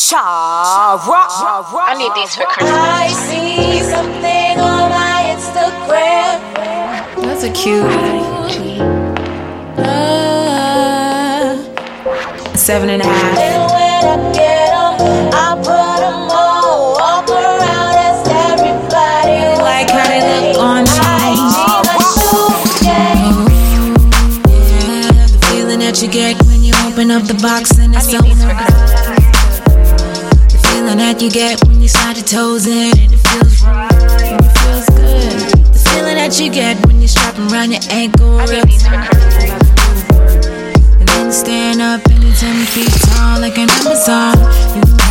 I need these for Christmas. I see something on my Instagram. That's a cute 7.5. And when I get 'em, I put 'em all, walk around as everybody. Like how they look on the feeling that you get when you open up the box and it's so nice. The feeling that you get when you slide your toes in and it feels right, it feels good. The feeling that you get when you strap around your ankle. I need these for Christmas. And then stand up and you're 10 feet tall like an Amazon. You